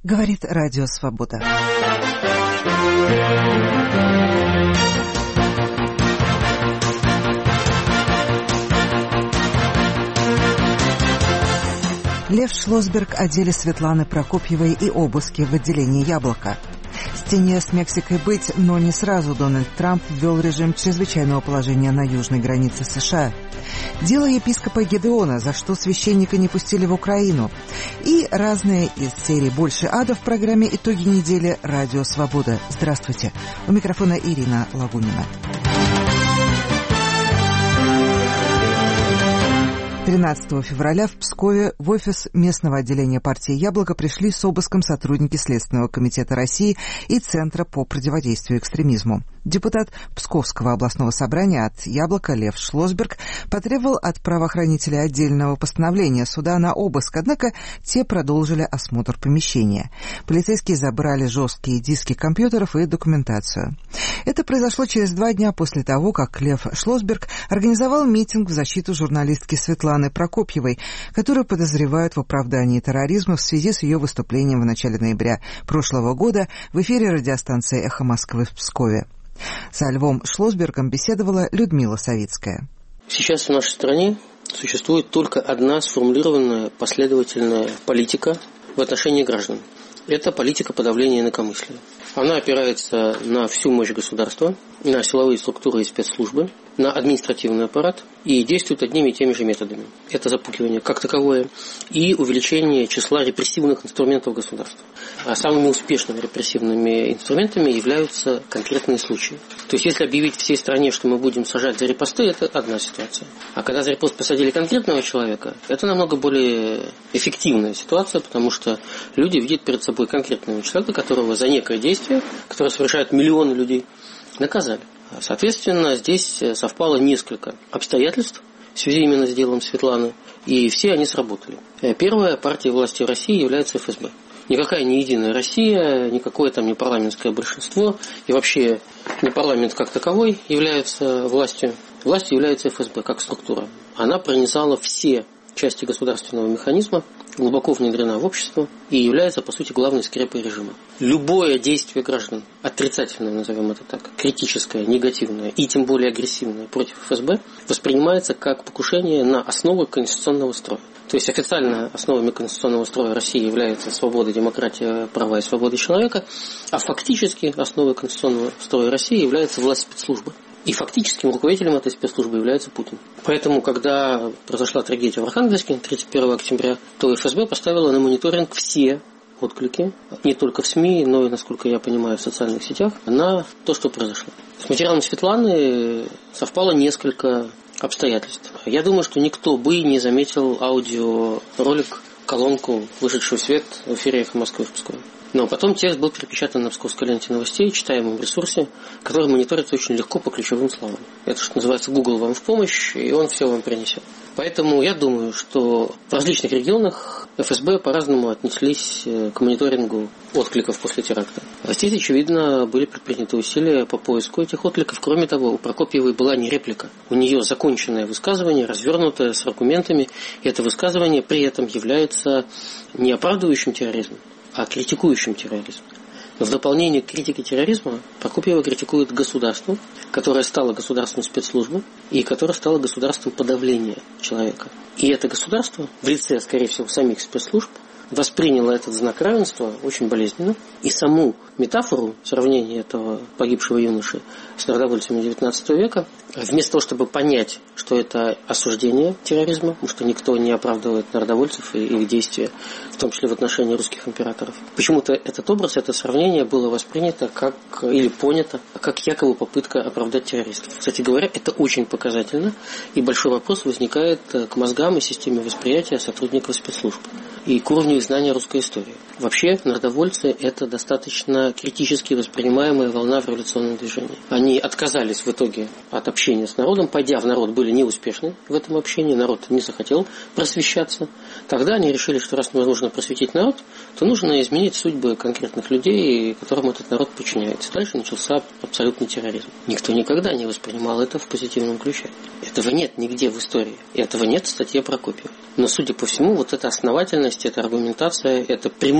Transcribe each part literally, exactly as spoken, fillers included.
Говорит Радио Свобода. Лев Шлосберг о деле Светланы Прокопьевой и обыске в отделении «Яблоко». Стене с Мексикой быть, но не сразу Дональд Трамп ввел режим чрезвычайного положения на южной границе США. Дело епископа Гедеона, за что священника не пустили в Украину. И разные из серии «Больше ада» в программе «Итоги недели» Радио Свобода. Здравствуйте. У микрофона Ирина Лагунина. тринадцатого февраля в Пскове в офис местного отделения партии «Яблоко» пришли с обыском сотрудники Следственного комитета России и Центра по противодействию экстремизму. Депутат Псковского областного собрания от «Яблока» Лев Шлосберг потребовал от правоохранителей отдельного постановления суда на обыск, однако те продолжили осмотр помещения. Полицейские забрали жесткие диски компьютеров и документацию. Это произошло через два дня после того, как Лев Шлосберг организовал митинг в защиту журналистки Светланы Прокопьевой, которую подозревают в оправдании терроризма в связи с ее выступлением в начале ноября прошлого года в эфире радиостанции «Эхо Москвы» в Пскове. Со Львом Шлосбергом беседовала Людмила Савицкая. Сейчас в нашей стране существует только одна сформулированная последовательная политика в отношении граждан. Это политика подавления инакомыслия. Она опирается на всю мощь государства, на силовые структуры и спецслужбы, на административный аппарат и действует одними и теми же методами. Это запугивание как таковое и увеличение числа репрессивных инструментов государства. А самыми успешными репрессивными инструментами являются конкретные случаи. То есть, если объявить всей стране, что мы будем сажать за репосты, это одна ситуация. А когда за репост посадили конкретного человека, это намного более эффективная ситуация, потому что люди видят перед собой конкретного человека, которого за некое действие, которое совершают миллионы людей, наказали. Соответственно, здесь совпало несколько обстоятельств в связи именно с делом Светланы, и все они сработали. Первая партия власти в России является эф эс бэ. Никакая не единая Россия, никакое там не парламентское большинство, и вообще не парламент как таковой является властью. Властью является эф эс бэ как структура. Она пронизала все части государственного механизма, глубоко внедрена в общество и является, по сути, главной скрепой режима. Любое действие граждан, отрицательное, назовем это так, критическое, негативное и тем более агрессивное против эф эс бэ, воспринимается как покушение на основы конституционного строя. То есть официально основами конституционного строя России является свобода, демократия, права и свободы человека, а фактически основой конституционного строя России является власть спецслужбы. И фактическим руководителем этой спецслужбы является Путин. Поэтому, когда произошла трагедия в Архангельске тридцать первого октября, то эф эс бэ поставила на мониторинг все отклики, не только в СМИ, но и, насколько я понимаю, в социальных сетях, на то, что произошло. С материалом Светланы совпало несколько обстоятельств. Я думаю, что никто бы не заметил аудиоролик, колонку, вышедшую в свет в эфире «Эхо Москвы» в Пскове. Но потом текст был перепечатан на Псковской ленте новостей, читаемом ресурсе, который мониторится очень легко по ключевым словам. Это, что называется, Google вам в помощь, и он все вам принесет. Поэтому я думаю, что в различных регионах эф эс бэ по-разному отнеслись к мониторингу откликов после теракта. Здесь, очевидно, были предприняты усилия по поиску этих откликов. Кроме того, у Прокопьевой была не реплика. У нее законченное высказывание, развернутое, с аргументами. И это высказывание при этом является не оправдывающим терроризм, а критикующим терроризм. Но в дополнение к критике терроризма Прокопьева критикует государство, которое стало государством спецслужбы и которое стало государством подавления человека. И это государство, в лице, скорее всего, самих спецслужб, восприняло этот знак равенства очень болезненно. И саму метафору сравнения этого погибшего юноши с народовольцами девятнадцатого века, вместо того, чтобы понять, что это осуждение терроризма, потому что никто не оправдывает народовольцев и их действия, в том числе в отношении русских императоров, почему-то этот образ, это сравнение было воспринято как, или понято, как якобы попытка оправдать террористов. Кстати говоря, это очень показательно, и большой вопрос возникает к мозгам и системе восприятия сотрудников спецслужб и к уровню знания русской истории. Вообще, народовольцы – это достаточно критически воспринимаемая волна в революционном движении. Они отказались в итоге от общения с народом, пойдя в народ, были неуспешны в этом общении, народ не захотел просвещаться. Тогда они решили, что раз нужно просветить народ, то нужно изменить судьбы конкретных людей, которым этот народ подчиняется. Дальше начался абсолютный терроризм. Никто никогда не воспринимал это в позитивном ключе. Этого нет нигде в истории. Этого нет в статье Прокопьева. Но, судя по всему, вот эта основательность, эта аргументация, это прямое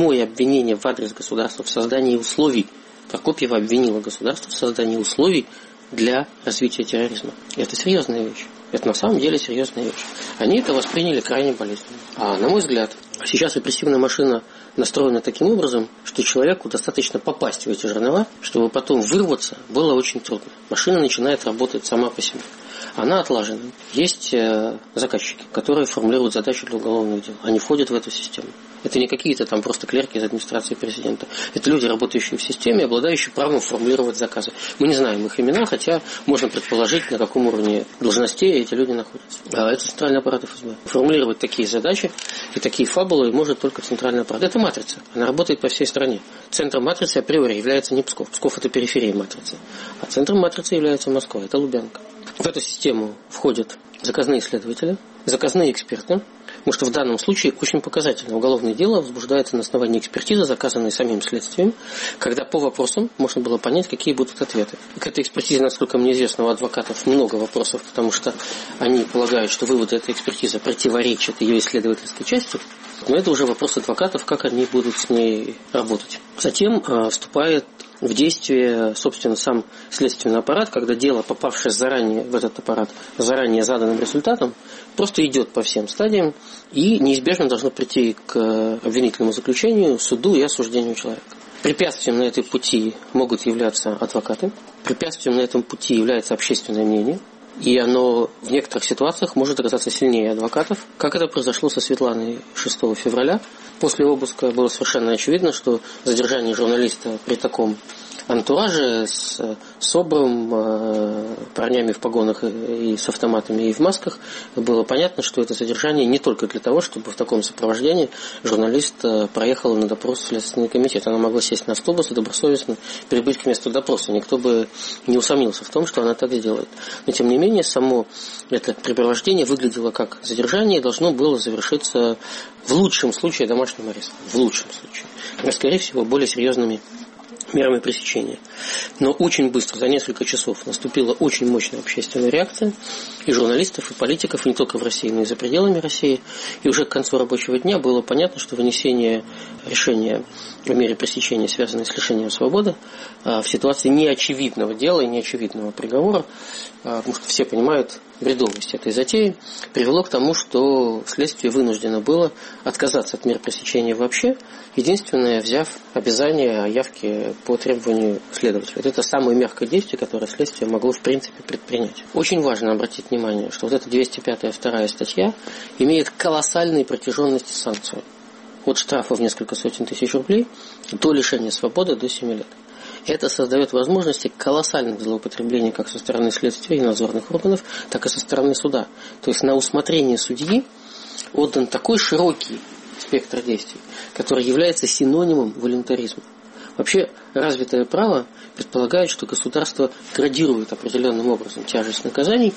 прямое обвинение в адрес государства в создании условий. Прокопьева обвинила государство в создании условий для развития терроризма. И это серьезная вещь. Это на самом деле серьезная вещь. Они это восприняли крайне болезненно. А на мой взгляд, сейчас репрессивная машина настроена таким образом, что человеку достаточно попасть в эти жернова, чтобы потом вырваться было очень трудно. Машина начинает работать сама по себе. Она отлажена. Есть заказчики, которые формулируют задачи для уголовного дела. Они входят в эту систему. Это не какие-то там просто клерки из администрации президента. Это люди, работающие в системе, обладающие правом формулировать заказы. Мы не знаем их имена, хотя можно предположить, на каком уровне должностей эти люди находятся. А это центральный аппарат эф эс бэ. Формулировать такие задачи и такие фабулы может только центральный аппарат. Это матрица. Она работает по всей стране. Центром матрицы априори является не Псков. Псков – это периферия матрицы. А центром матрицы является Москва. Это Лубянка. В эту систему входят заказные следователи, заказные эксперты, потому что в данном случае очень показательно. Уголовное дело возбуждается на основании экспертизы, заказанной самим следствием, когда по вопросам можно было понять, какие будут ответы. К этой экспертизе, насколько мне известно, у адвокатов много вопросов, потому что они полагают, что выводы этой экспертизы противоречат ее исследовательской части. Но это уже вопрос адвокатов, как они будут с ней работать. Затем э, вступает в действие, собственно, сам следственный аппарат, когда дело, попавшее заранее в этот аппарат, заранее заданным результатом, просто идет по всем стадиям и неизбежно должно прийти к обвинительному заключению, суду и осуждению человека. Препятствием на этой пути могут являться адвокаты, препятствием на этом пути является общественное мнение, и оно в некоторых ситуациях может оказаться сильнее адвокатов, как это произошло со Светланой шестого февраля. После обыска было совершенно очевидно, что задержание журналиста при таком антураже с СОБРом, э, парнями в погонах и, и с автоматами и в масках, было понятно, что это задержание не только для того, чтобы в таком сопровождении журналист э, проехал на допрос в Следственный комитет. Она могла сесть на автобус и добросовестно прибыть к месту допроса. Никто бы не усомнился в том, что она так сделает. Но тем не менее, само это препровождение выглядело как задержание и должно было завершиться в лучшем случае домашним арестом. В лучшем случае. Но, скорее всего, более серьезными мерами пресечения. Но очень быстро, за несколько часов, наступила очень мощная общественная реакция и журналистов, и политиков, и не только в России, но и за пределами России. И уже к концу рабочего дня было понятно, что вынесение решения о мере пресечения, связанной с лишением свободы, в ситуации неочевидного дела и неочевидного приговора, потому что все понимают бредовость этой затеи, привело к тому, что следствие вынуждено было отказаться от мер пресечения вообще, единственное, взяв обязание о явке по требованию следователя. Это самое мягкое действие, которое следствие могло в принципе предпринять. Очень важно обратить внимание, что вот эта двести пятая вторая статья имеет колоссальные протяженности санкций. От штрафа в несколько сотен тысяч рублей до лишения свободы до семи лет. Это создает возможности колоссальных злоупотреблений как со стороны следствия и надзорных органов, так и со стороны суда. То есть на усмотрение судьи отдан такой широкий спектр действий, который является синонимом волюнтаризма. Вообще развитое право предполагает, что государство градирует определенным образом тяжесть наказаний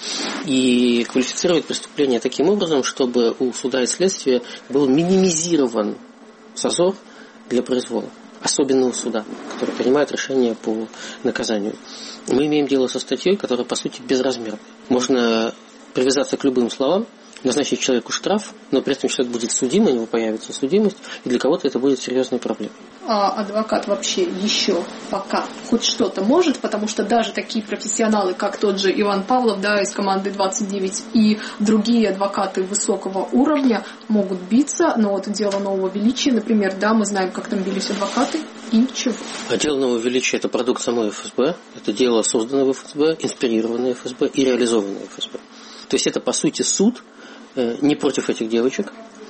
и квалифицирует преступления таким образом, чтобы у суда и следствия был минимизирован зазор для произвола. Особенно у суда, который принимает решение по наказанию. Мы имеем дело со статьей, которая, по сути, безразмерна. Можно привязаться к любым словам, назначить человеку штраф, но при этом человек будет судим, у него появится судимость, и для кого-то это будет серьезной проблемой. А адвокат вообще еще пока хоть что-то может, потому что даже такие профессионалы, как тот же Иван Павлов, да, из команды двадцать девять, и другие адвокаты высокого уровня могут биться, но вот дело нового величия, например, да, мы знаем, как там бились адвокаты, и чего. А дело нового величия – это продукт самой эф эс бэ, это дело, созданное в эф эс бэ, инспирированное эф эс бэ и реализованное эф эс бэ. То есть это, по сути, суд э, не против этих девочек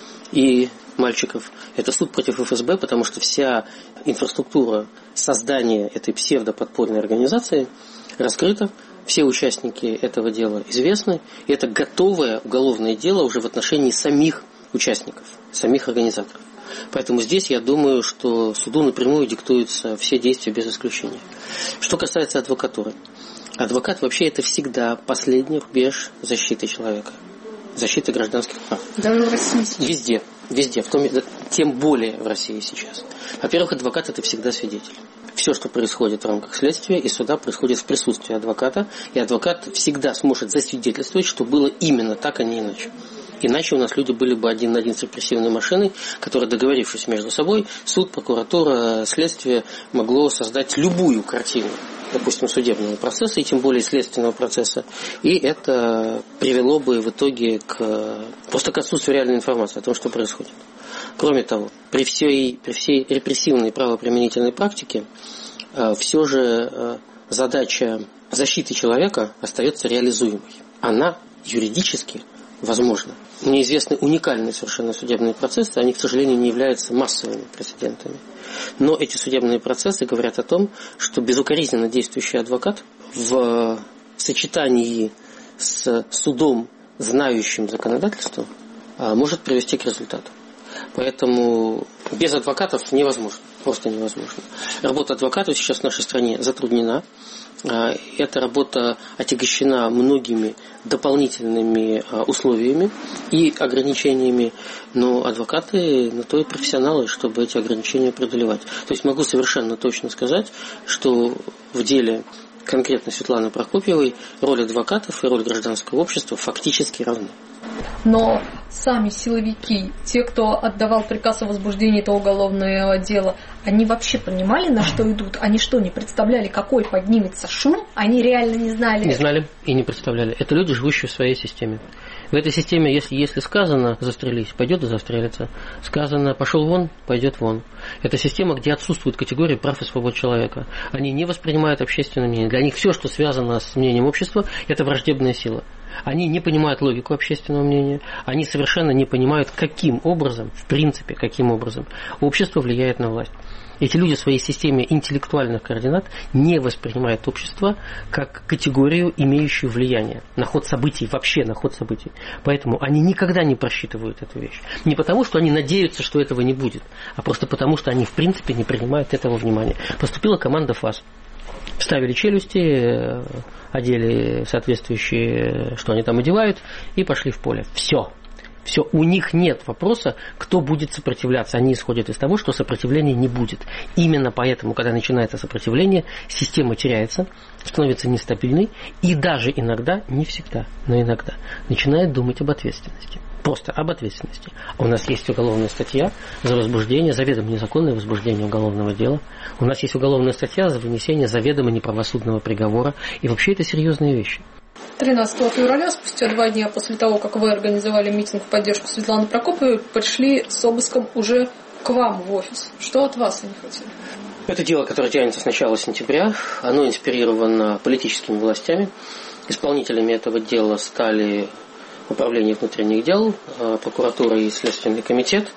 и мальчиков. Это суд против эф эс бэ, потому что вся инфраструктура создания этой псевдоподпольной организации раскрыта, все участники этого дела известны, и это готовое уголовное дело уже в отношении самих участников, самих организаторов. Поэтому здесь я думаю, что суду напрямую диктуются все действия без исключения. Что касается адвокатуры. Адвокат вообще это всегда последний рубеж защиты человека, защиты гражданских прав. Даже в России? Везде, везде, в том, тем более в России сейчас. Во-первых, адвокат это всегда свидетель. Все, что происходит в рамках следствия и суда, происходит в присутствии адвоката, и адвокат всегда сможет засвидетельствовать, что было именно так, а не иначе. Иначе у нас люди были бы один на один с репрессивной машиной, которая, договорившись между собой, суд, прокуратура, следствие могло создать любую картину, допустим, судебного процесса, и тем более следственного процесса. И это привело бы в итоге к, просто к отсутствию реальной информации о том, что происходит. Кроме того, при всей, при всей репрессивной правоприменительной практике все же задача защиты человека остается реализуемой. Она юридически возможно. Мне известны уникальные совершенно судебные процессы, они, к сожалению, не являются массовыми прецедентами. Но эти судебные процессы говорят о том, что безукоризненно действующий адвокат в сочетании с судом, знающим законодательство, может привести к результату. Поэтому без адвокатов невозможно, просто невозможно. Работа адвокатов сейчас в нашей стране затруднена. Эта работа отягощена многими дополнительными условиями и ограничениями, но адвокаты на то и профессионалы, чтобы эти ограничения преодолевать. То есть могу совершенно точно сказать, что в деле конкретно Светланы Прокопьевой роль адвокатов и роль гражданского общества фактически равны. Но сами силовики, те, кто отдавал приказ о возбуждении этого уголовного дела, они вообще понимали, на что идут? Они что, не представляли, какой поднимется шум? Они реально не знали? Не знали и не представляли. Это люди, живущие в своей системе. В этой системе, если, если сказано «застрелись», пойдет и застрелится. Сказано «пошел вон», пойдет вон. Это система, где отсутствует категория прав и свобод человека. Они не воспринимают общественное мнение. Для них все, что связано с мнением общества, это враждебная сила. Они не понимают логику общественного мнения, они совершенно не понимают, каким образом, в принципе, каким образом общество влияет на власть. Эти люди в своей системе интеллектуальных координат не воспринимают общество как категорию, имеющую влияние на ход событий, вообще на ход событий. Поэтому они никогда не просчитывают эту вещь. Не потому, что они надеются, что этого не будет, а просто потому, что они в принципе не принимают этого внимания. Поступила команда ФАС. Вставили челюсти, одели соответствующие, что они там одевают, и пошли в поле. Все. Все. У них нет вопроса, кто будет сопротивляться. Они исходят из того, что сопротивления не будет. Именно поэтому, когда начинается сопротивление, система теряется, становится нестабильной, и даже иногда, не всегда, но иногда, начинает думать об ответственности. Просто об ответственности. У нас есть уголовная статья за возбуждение, заведомо незаконное возбуждение уголовного дела. У нас есть уголовная статья за вынесение заведомо неправосудного приговора. И вообще это серьезные вещи. тринадцатого февраля, спустя два дня после того, как вы организовали митинг в поддержку Светланы Прокопьевой, пришли с обыском уже к вам в офис. Что от вас они хотели? Это дело, которое тянется с начала сентября. Оно инспирировано политическими властями. Исполнителями этого дела стали Управление внутренних дел, прокуратура и Следственный комитет.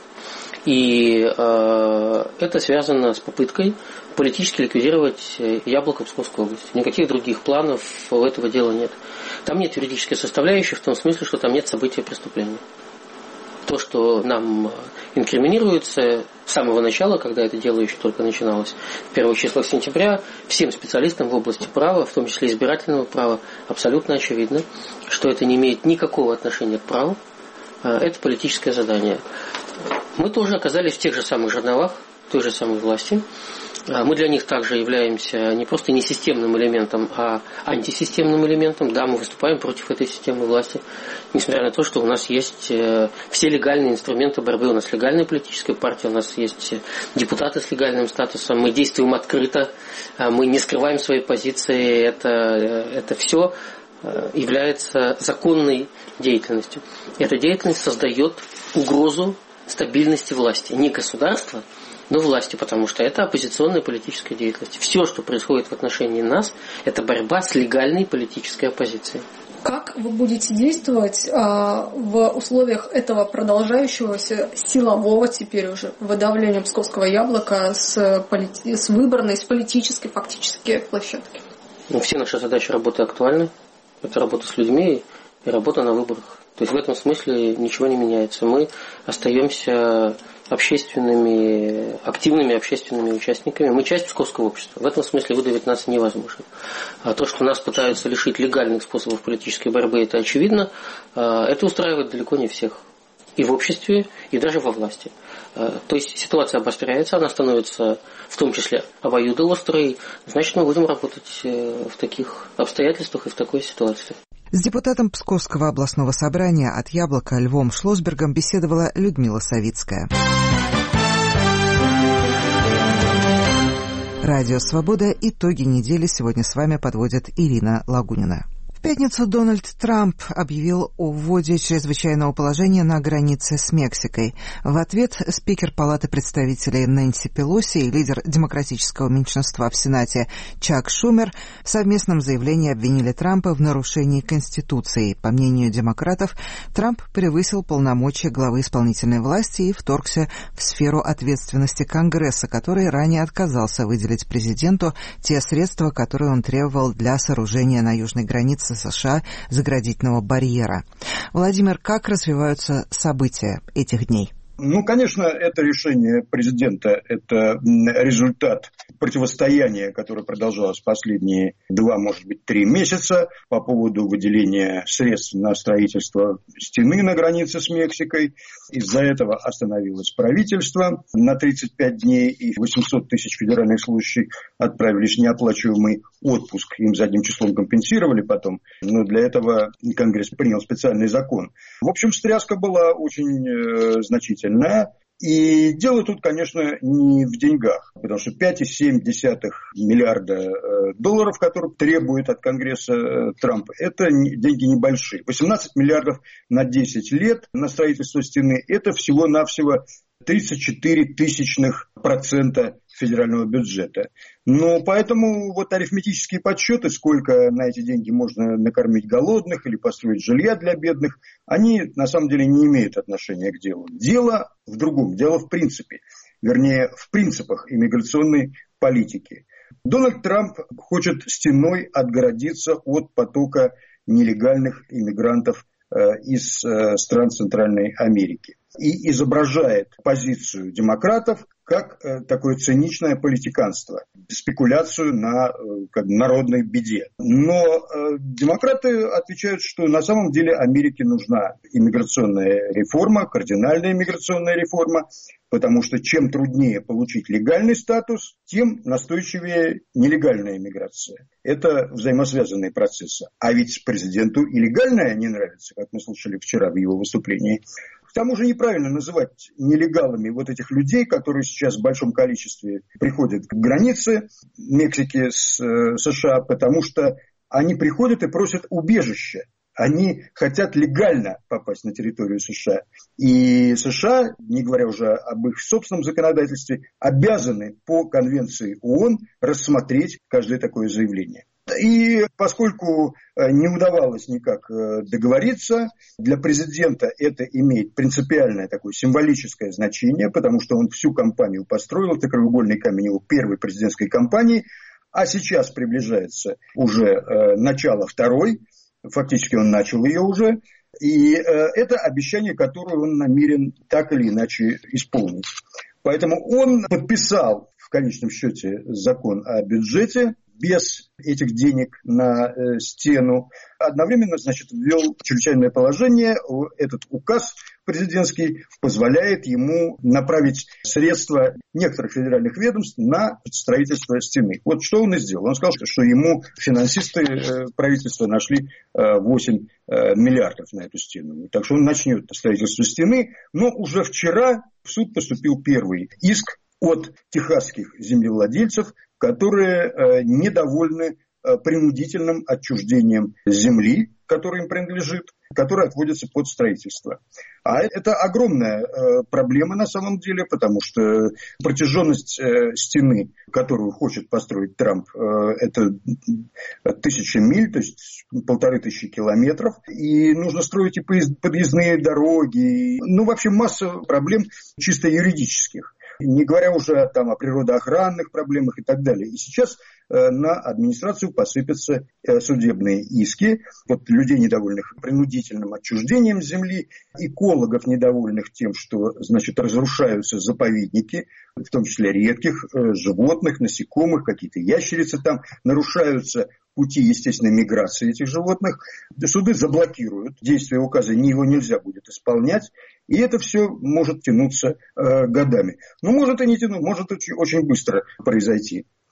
И э, это связано с попыткой политически ликвидировать Яблоко Псковской области. Никаких других планов у этого дела нет. Там нет юридической составляющей в том смысле, что там нет события преступления. То, что нам инкриминируется с самого начала, когда это дело еще только начиналось, в первых числах сентября, всем специалистам в области права, в том числе избирательного права, абсолютно очевидно, что это не имеет никакого отношения к праву. Это политическое задание. Мы тоже оказались в тех же самых жерновах, той же самой власти. Мы для них также являемся не просто не системным элементом, а антисистемным элементом. Да, мы выступаем против этой системы власти, несмотря на то, что у нас есть все легальные инструменты борьбы. У нас легальная политическая партия, у нас есть депутаты с легальным статусом. Мы действуем открыто, мы не скрываем свои позиции. Это, это все является законной деятельностью. Эта деятельность создает угрозу стабильности власти. Не государства, но власти, потому что это оппозиционная политическая деятельность. Все, что происходит в отношении нас, это борьба с легальной политической оппозицией. Как вы будете действовать а, в условиях этого продолжающегося силового теперь уже выдавления псковского яблока с, полити... с выборной, с политической фактически площадки? Ну, все наши задачи работы актуальны. Это работа с людьми и работа на выборах. То есть в этом смысле ничего не меняется. Мы остаемся общественными, активными общественными участниками. Мы часть псковского общества. В этом смысле выдавить нас невозможно. А то, что нас пытаются лишить легальных способов политической борьбы, это очевидно. Это устраивает далеко не всех. И в обществе, и даже во власти. То есть ситуация обостряется, она становится в том числе обоюдоострой. Значит, мы будем работать в таких обстоятельствах и в такой ситуации. С депутатом Псковского областного собрания от «Яблока» Львом Шлосбергом беседовала Людмила Савицкая. Радио «Свобода». Итоги недели сегодня с вами подводит Ирина Лагунина. В пятницу Дональд Трамп объявил о вводе чрезвычайного положения на границе с Мексикой. В ответ спикер Палаты представителей Нэнси Пелоси и лидер демократического меньшинства в Сенате Чак Шумер в совместном заявлении обвинили Трампа в нарушении Конституции. По мнению демократов, Трамп превысил полномочия главы исполнительной власти и вторгся в сферу ответственности Конгресса, который ранее отказался выделить президенту те средства, которые он требовал для сооружения на южной границе США заградительного барьера. Владимир, как развиваются события этих дней? Ну, конечно, это решение президента, это результат противостояния, которое продолжалось последние два, может быть, три месяца по поводу выделения средств на строительство стены на границе с Мексикой. Из-за этого остановилось правительство на тридцать пять дней, и восемьсот тысяч федеральных служащих отправились в неоплачиваемый отпуск. Им задним числом компенсировали потом, но для этого Конгресс принял специальный закон. В общем, встряска была очень э, значительная. И дело тут, конечно, не в деньгах, потому что пять целых семь десятых миллиарда долларов, которые требует от Конгресса Трамп, это деньги небольшие. восемнадцать миллиардов на десять лет на строительство стены – это всего-навсего тридцать четыре тысячных процента федерального бюджета. Но поэтому вот арифметические подсчеты, сколько на эти деньги можно накормить голодных или построить жилья для бедных, они на самом деле не имеют отношения к делу. Дело в другом, дело в принципе, вернее в принципах иммиграционной политики. Дональд Трамп хочет стеной отгородиться от потока нелегальных иммигрантов из стран Центральной Америки и изображает позицию демократов как э, такое циничное политиканство, спекуляцию на э, как, народной беде. Но э, демократы отвечают, что на самом деле Америке нужна иммиграционная реформа, кардинальная иммиграционная реформа, потому что чем труднее получить легальный статус, тем настойчивее нелегальная иммиграция. Это взаимосвязанные процессы. А ведь президенту и легальная не нравится, как мы слушали вчера в его выступлении. К тому же неправильно называть нелегалами вот этих людей, которые сейчас в большом количестве приходят к границе Мексики с э, США, потому что они приходят и просят убежища. Они хотят легально попасть на территорию США. И США, не говоря уже об их собственном законодательстве, обязаны по Конвенции ООН рассмотреть каждое такое заявление. И поскольку не удавалось никак договориться, для президента это имеет принципиальное такое символическое значение, потому что он всю кампанию построил, это краеугольный камень его первой президентской кампании, а сейчас приближается уже начало второй, фактически он начал ее уже, и это обещание, которое он намерен так или иначе исполнить. Поэтому он подписал в конечном счете закон о бюджете, без этих денег на э, стену. Одновременно, значит, ввел чрезвычайное положение. Этот указ президентский позволяет ему направить средства некоторых федеральных ведомств на строительство стены. Вот что он и сделал. Он сказал, что ему финансисты э, правительства нашли э, восемь э, миллиардов на эту стену. Так что он начнет строительство стены. Но уже вчера в суд поступил первый иск от техасских землевладельцев, которые э, недовольны э, принудительным отчуждением земли, которая им принадлежит, которая отводится под строительство. А это огромная э, проблема на самом деле, потому что протяженность э, стены, которую хочет построить Трамп, э, это тысяча миль, то есть полторы тысячи километров. И нужно строить и подъездные дороги. Ну, вообще масса проблем чисто юридических. Не говоря уже там о природоохранных проблемах и так далее. И сейчас э, на администрацию посыпятся э, судебные иски. Вот людей, недовольных принудительным отчуждением земли, экологов, недовольных тем, что, значит, разрушаются заповедники, в том числе редких э, животных, насекомых, какие-то ящерицы там, нарушаются пути естественной миграции этих животных. Суды заблокируют действие указа, его нельзя будет исполнять. И это все может тянуться э, годами. Но может и не тянуть, может очень, очень быстро произойти.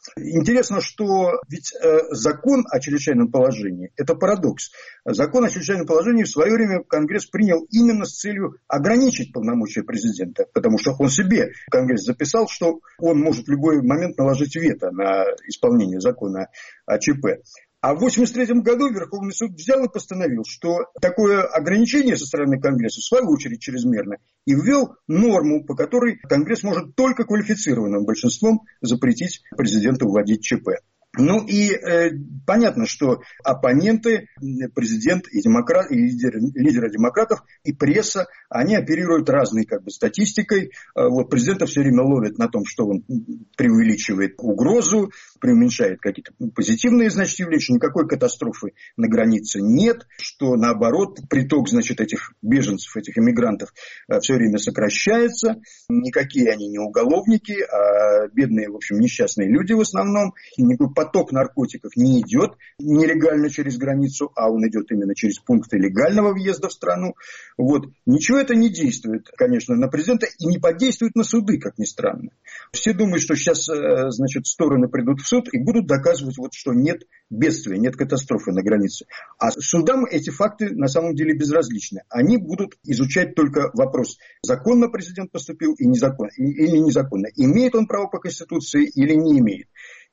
Интересно, что ведь э, закон о чрезвычайном положении – это парадокс. Закон о чрезвычайном положении в свое время Конгресс принял именно с целью ограничить полномочия президента, потому что он себе, Конгресс, записал, что он может в любой момент наложить вето на исполнение закона о ЧП. А в восемьдесят третьем году Верховный суд взял и постановил, что такое ограничение со стороны Конгресса, в свою очередь, чрезмерно, и ввел норму, по которой Конгресс может только квалифицированным большинством запретить президенту вводить ЧП. Ну и э, понятно, что оппоненты, президент и, демократ, и лидеры, лидеры демократов, и пресса, они оперируют разной как бы статистикой. Вот президента все время ловят на том, что он преувеличивает угрозу, преуменьшает какие-то позитивные, значит, явления, никакой катастрофы на границе нет, что наоборот приток, значит, этих беженцев, этих иммигрантов все время сокращается. Никакие они не уголовники, а бедные, в общем, несчастные люди в основном. Никакой поток наркотиков не идет нелегально через границу, а он идет именно через пункты легального въезда в страну. Вот. Ничего это не действует, конечно, на президента и не подействует на суды, как ни странно. Все думают, что сейчас, значит, стороны придут в суд и будут доказывать, вот, что нет бедствия, нет катастрофы на границе. А судам эти факты на самом деле безразличны. Они будут изучать только вопрос, законно президент поступил и незаконно, или незаконно. Имеет он право по Конституции или не имеет.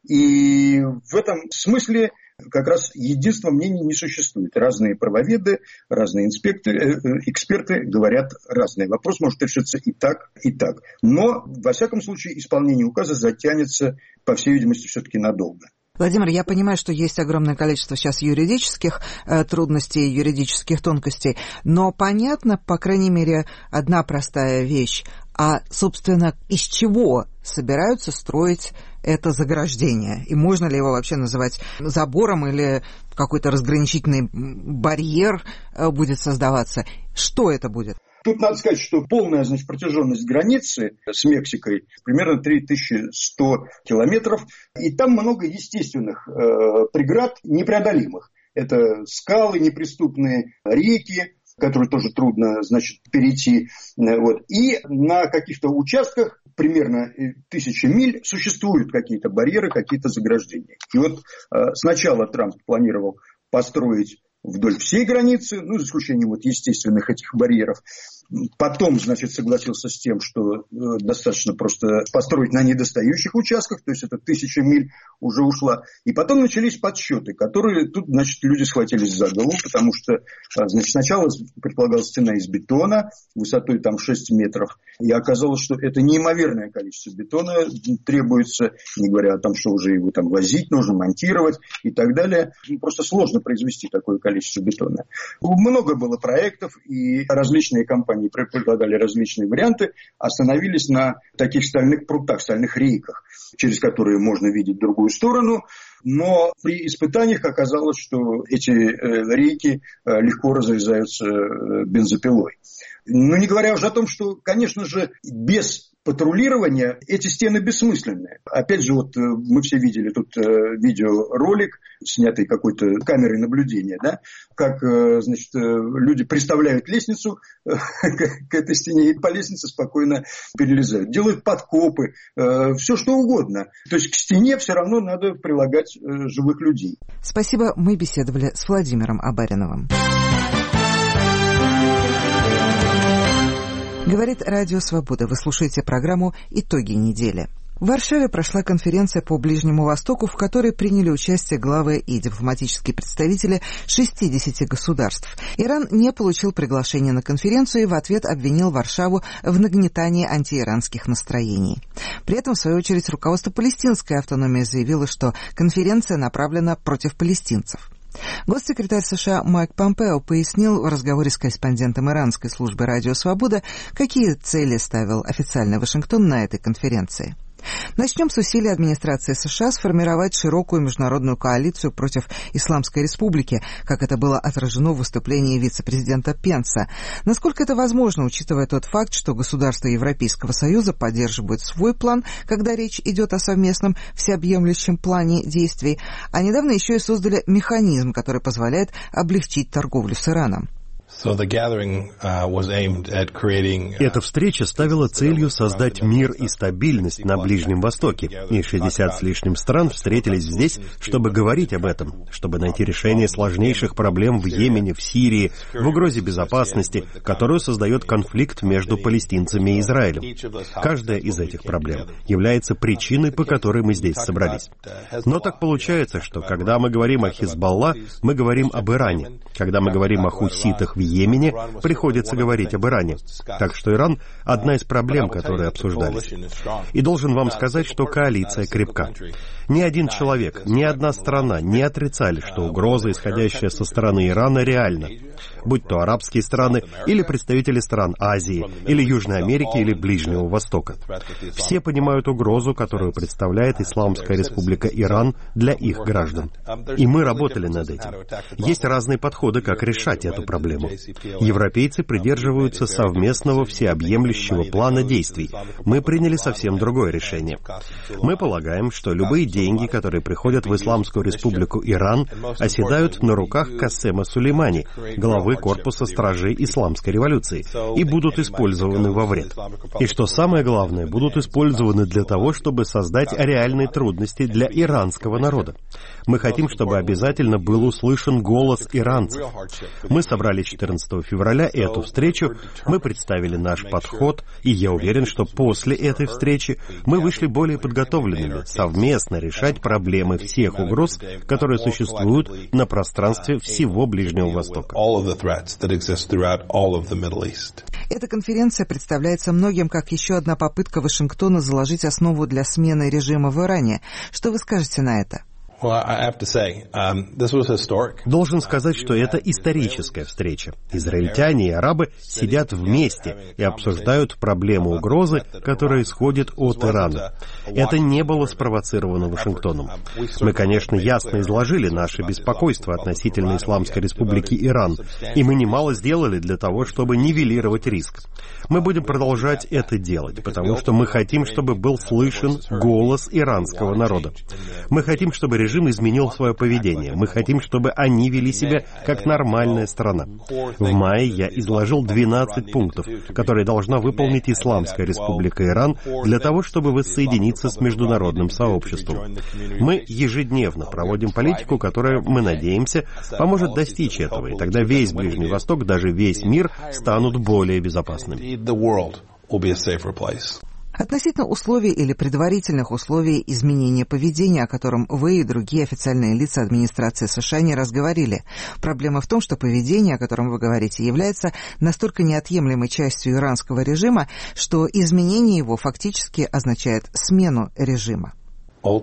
И в этом смысле как раз единства мнений не существует. Разные правоведы, разные инспекторы, эксперты говорят разные. Вопрос может решиться и так, и так. Но, во всяком случае, исполнение указа затянется, по всей видимости, все-таки надолго. Владимир, я понимаю, что есть огромное количество сейчас юридических э, трудностей, юридических тонкостей, но понятно, по крайней мере, одна простая вещь. А, собственно, из чего собираются строить это заграждение? И можно ли его вообще называть забором или какой-то разграничительный барьер будет создаваться? Что это будет? Тут надо сказать, что полная, значит, протяженность границы с Мексикой примерно три тысячи сто километров. И там много естественных э, преград непреодолимых. Это скалы неприступные, реки, которые тоже трудно, значит, перейти. Вот. И на каких-то участках примерно тысячи миль существуют какие-то барьеры, какие-то заграждения. И вот э, сначала Трамп планировал построить вдоль всей границы, ну, за исключением вот естественных этих барьеров. Потом, значит, согласился с тем, что э, достаточно просто построить на недостающих участках, то есть это тысяча миль уже ушла. И потом начались подсчеты, которые тут, значит, люди схватились за голову, потому что, значит, сначала предполагалась стена из бетона высотой там шесть метров, и оказалось, что это неимоверное количество бетона требуется, не говоря о том, что уже его там возить нужно, монтировать и так далее. Просто сложно произвести такое количество бетона. Много было проектов, и различные компании предлагали различные варианты, остановились на таких стальных прутах, стальных рейках, через которые можно видеть другую сторону. Но при испытаниях оказалось, что эти рейки легко разрезаются бензопилой. Ну, не говоря уже о том, что, конечно же, без патрулирования эти стены бессмысленные. Опять же, вот мы все видели тут видеоролик, снятый какой-то камерой наблюдения, да, как, значит, люди приставляют лестницу к этой стене и по лестнице спокойно перелезают. Делают подкопы, все что угодно. То есть к стене все равно надо прилагать живых людей. Спасибо. Мы беседовали с Владимиром Абариновым. Говорит Радио Свобода. Вы слушаете программу «Итоги недели». В Варшаве прошла конференция по Ближнему Востоку, в которой приняли участие главы и дипломатические представители шестидесяти государств. Иран не получил приглашения на конференцию и в ответ обвинил Варшаву в нагнетании антииранских настроений. При этом, в свою очередь, руководство палестинской автономии заявило, что конференция направлена против палестинцев. Госсекретарь США Майк Помпео пояснил в разговоре с корреспондентом иранской службы «Радио Свобода», какие цели ставил официальный Вашингтон на этой конференции. Начнем с усилий администрации США сформировать широкую международную коалицию против Исламской Республики, как это было отражено в выступлении вице-президента Пенса. Насколько это возможно, учитывая тот факт, что государства Европейского Союза поддерживают свой план, когда речь идет о совместном всеобъемлющем плане действий, а недавно еще и создали механизм, который позволяет облегчить торговлю с Ираном. Эта встреча ставила целью создать мир и стабильность на Ближнем Востоке, и шестьдесят с лишним стран встретились здесь, чтобы говорить об этом, чтобы найти решение сложнейших проблем в Йемене, в Сирии, в угрозе безопасности, которую создает конфликт между палестинцами и Израилем. Каждая из этих проблем является причиной, по которой мы здесь собрались. Но так получается, что когда мы говорим о Хизбалла, мы говорим об Иране. Когда мы говорим о хуситах в Йемене, приходится говорить об Иране. Так что Иран — одна из проблем, которые обсуждались. И должен вам сказать, что коалиция крепка. Ни один человек, ни одна страна не отрицали, что угроза, исходящая со стороны Ирана, реальна. Будь то арабские страны, или представители стран Азии, или Южной Америки, или Ближнего Востока. Все понимают угрозу, которую представляет Исламская Республика Иран для их граждан. И мы работали над этим. Есть разные подходы, как решать эту проблему. Европейцы придерживаются совместного всеобъемлющего плана действий. Мы приняли совсем другое решение. Мы полагаем, что любые деньги, которые приходят в Исламскую Республику Иран, оседают на руках Кассема Сулеймани, главы корпуса стражей Исламской революции, и будут использованы во вред. И что самое главное, будут использованы для того, чтобы создать реальные трудности для иранского народа. Мы хотим, чтобы обязательно был услышан голос иранцев. Мы собрали четырнадцатого февраля эту встречу, мы представили наш подход, и я уверен, что после этой встречи мы вышли более подготовленными совместно решать проблемы всех угроз, которые существуют на пространстве всего Ближнего Востока. Эта конференция представляется многим как еще одна попытка Вашингтона заложить основу для смены режима в Иране. Что вы скажете на это? Должен сказать, что это историческая встреча. Израильтяне и арабы сидят вместе и обсуждают проблему угрозы, которая исходит от Ирана. Это не было спровоцировано Вашингтоном. Мы, конечно, ясно изложили наше беспокойство относительно Исламской Республики Иран, и мы немало сделали для того, чтобы нивелировать риск. Мы будем продолжать это делать, потому что мы хотим, чтобы был слышен голос иранского народа. Мы хотим, чтобы режим изменил свое поведение. Мы хотим, чтобы они вели себя как нормальная страна. В мае я изложил двенадцать пунктов, которые должна выполнить Исламская Республика Иран для того, чтобы воссоединиться с международным сообществом. Мы ежедневно проводим политику, которая, мы надеемся, поможет достичь этого, и тогда весь Ближний Восток, даже весь мир станут более безопасными. Относительно условий или предварительных условий изменения поведения, о котором вы и другие официальные лица администрации США не раз говорили, проблема в том, что поведение, о котором вы говорите, является настолько неотъемлемой частью иранского режима, что изменение его фактически означает смену режима. В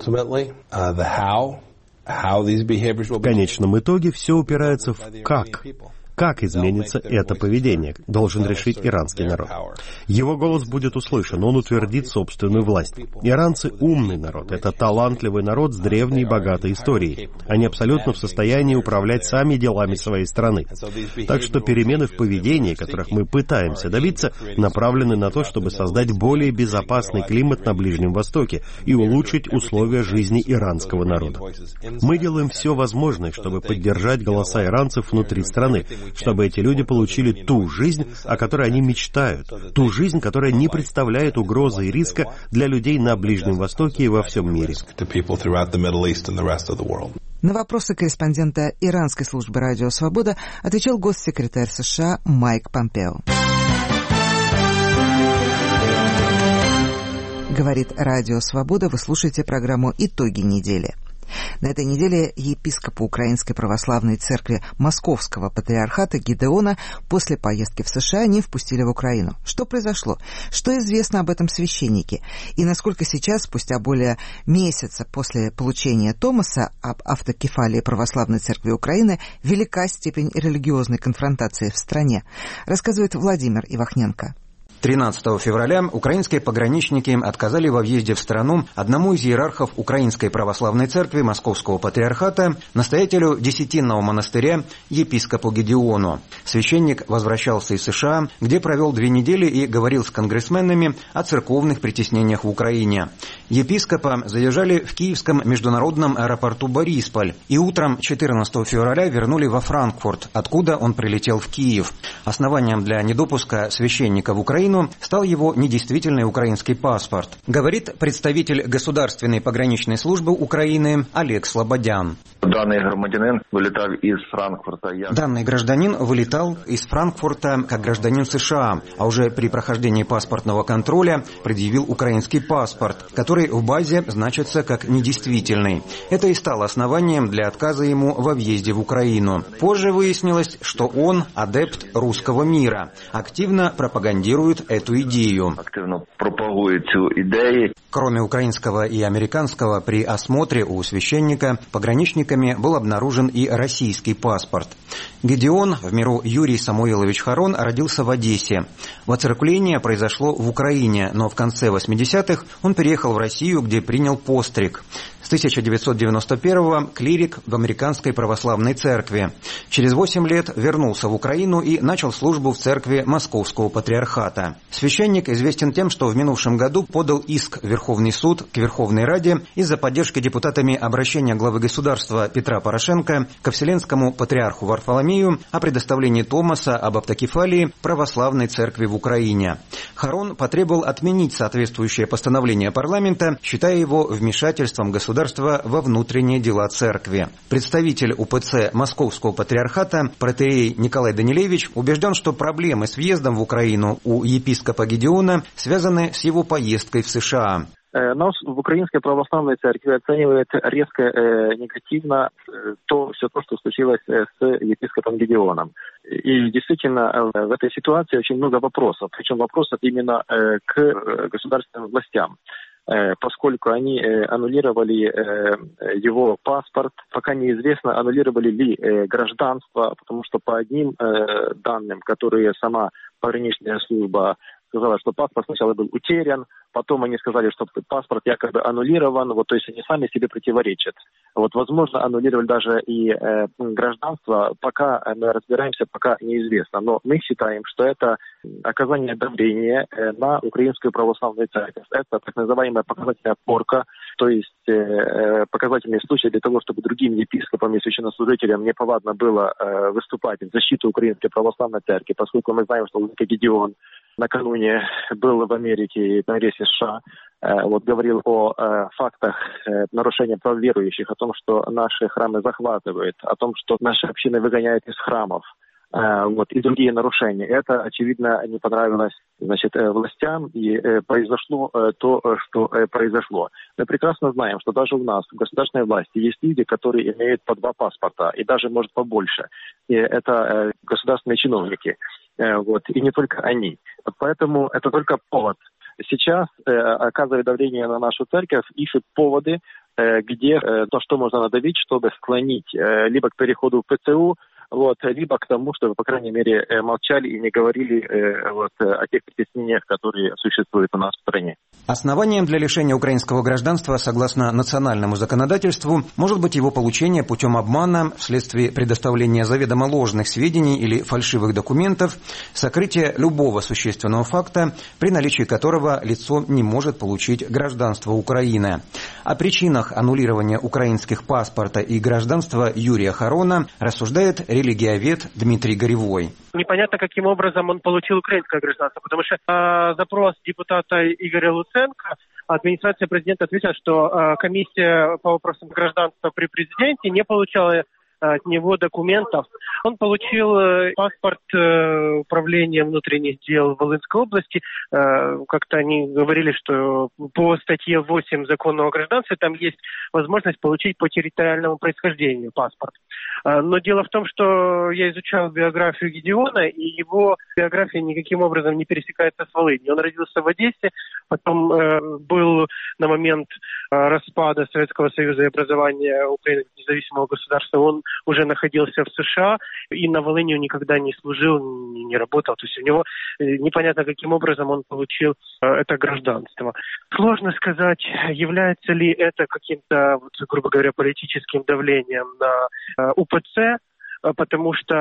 конечном итоге все упирается в «как». Как изменится это поведение, должен решить иранский народ. Его голос будет услышан, он утвердит собственную власть. Иранцы — умный народ, это талантливый народ с древней богатой историей. Они абсолютно в состоянии управлять сами делами своей страны. Так что перемены в поведении, которых мы пытаемся добиться, направлены на то, чтобы создать более безопасный климат на Ближнем Востоке и улучшить условия жизни иранского народа. Мы делаем все возможное, чтобы поддержать голоса иранцев внутри страны, чтобы эти люди получили ту жизнь, о которой они мечтают, ту жизнь, которая не представляет угрозы и риска для людей на Ближнем Востоке и во всем мире. На вопросы корреспондента иранской службы «Радио Свобода» отвечал госсекретарь США Майк Помпео. Говорит «Радио Свобода», вы слушаете программу «Итоги недели». На этой неделе епископа Украинской Православной Церкви Московского Патриархата Гидеона после поездки в США не впустили в Украину. Что произошло? Что известно об этом священнике? И насколько сейчас, спустя более месяца после получения Томаса об автокефалии Православной Церкви Украины, велика степень религиозной конфронтации в стране, рассказывает Владимир Ивахненко. тринадцатого февраля украинские пограничники отказали во въезде в страну одному из иерархов Украинской православной церкви Московского патриархата, настоятелю Десятинного монастыря епископу Гедеону. Священник возвращался из США, где провел две недели и говорил с конгрессменами о церковных притеснениях в Украине. Епископа задержали в Киевском международном аэропорту Борисполь и утром четырнадцатого февраля вернули во Франкфурт, откуда он прилетел в Киев. Основанием для недопуска священника в Украину стал его недействительный украинский паспорт, говорит представитель Государственной пограничной службы Украины Олег Слободян. Данный гражданин вылетал из Франкфурта. Данный гражданин вылетал из Франкфурта как гражданин США, а уже при прохождении паспортного контроля предъявил украинский паспорт, который в базе значится как недействительный. Это и стало основанием для отказа ему во въезде в Украину. Позже выяснилось, что он адепт русского мира, активно пропагандирует эту идею. Активно пропагует эту идею. Кроме украинского и американского, при осмотре у священника пограничниками был обнаружен и российский паспорт. Гедеон, в миру Юрий Самуилович Харон, родился в Одессе. Воцерквление произошло в Украине, но в конце восьмидесятых он переехал в Россию, где принял постриг. С тысяча девятьсот девяносто первого клирик в Американской православной церкви. Через восемь лет вернулся в Украину и начал службу в церкви Московского патриархата. Священник известен тем, что в минувшем году подал иск в Верховный суд к Верховной Раде из-за поддержки депутатами обращения главы государства Петра Порошенко ко Вселенскому патриарху Варфоломею о предоставлении Томаса об автокефалии православной церкви в Украине. Харон потребовал отменить соответствующее постановление парламента, считая его вмешательством государства во внутренние дела церкви. Представитель УПЦ Московского патриархата протоиерей Николай Данилевич убежден, что проблемы с въездом в Украину у епископа Гедеона связаны с его поездкой в США. Нас в Украинской православной церкви оценивает резко э, негативно э, то, все то, что случилось э, с епископом Гедеоном. И действительно э, в этой ситуации очень много вопросов, причем вопросов именно э, к э, государственным властям. Поскольку они аннулировали его паспорт, пока неизвестно, аннулировали ли гражданство, потому что по одним данным, которые сама пограничная служба сказала, что паспорт сначала был утерян, потом они сказали, что паспорт якобы аннулирован, вот, то есть они сами себе противоречат. Вот, возможно, аннулировали даже и э, гражданство, пока мы разбираемся, пока неизвестно. Но мы считаем, что это оказание давления э, на Украинскую православную церковь. Это так называемая показательная порка, то есть э, показательный случай для того, чтобы другим епископам и священнослужителям неповадно было э, выступать в защиту Украинской православной церкви, поскольку мы знаем, что владыка Гедеон накануне был в Америке и в Конгрессе США, э, вот говорил о э, фактах э, нарушения прав верующих, о том, что наши храмы захватывают, о том, что наши общины выгоняют из храмов, э, вот, и другие нарушения. Это, очевидно, не понравилось, значит, э, властям, и э, произошло э, то, что э, произошло. Мы прекрасно знаем, что даже у нас в государственной власти есть люди, которые имеют по два паспорта, и даже, может, побольше. И это э, государственные чиновники. Вот, и не только они. Поэтому это только повод. Сейчас, э, оказывая давление на нашу церковь, ищут поводы, э, где э, то, что можно надавить, чтобы склонить э, либо к переходу в ПЦУ, вот, либо к тому, чтобы, по крайней мере, э, молчали и не говорили э, вот, о тех притеснениях, которые существуют у нас в стране. Основанием для лишения украинского гражданства, согласно национальному законодательству, может быть его получение путем обмана вследствие предоставления заведомо ложных сведений или фальшивых документов, сокрытие любого существенного факта, при наличии которого лицо не может получить гражданство Украины. О причинах аннулирования украинских паспорта и гражданства Юрия Харона рассуждает религиовед Дмитрий Горевой. Непонятно, каким образом он получил украинское гражданство, потому что э, запрос депутата Игоря Луценко, администрация президента ответила, что э, комиссия по вопросам гражданства при президенте не получала от него документов. Он получил э, паспорт э, управления внутренних дел Волынской области. Э, как-то они говорили, что по статье восемь закона о гражданстве там есть возможность получить по территориальному происхождению паспорт. Э, но дело в том, что я изучал биографию Гедеона, и его биография никаким образом не пересекается с Волынью. Он родился в Одессе, потом э, был на момент э, распада Советского Союза и образования Украины независимого государства. Он уже находился в США, и на Волыни он никогда не служил, не работал. То есть у него непонятно, каким образом он получил это гражданство. Сложно сказать, является ли это каким-то, вот, грубо говоря, политическим давлением на УПЦ, потому что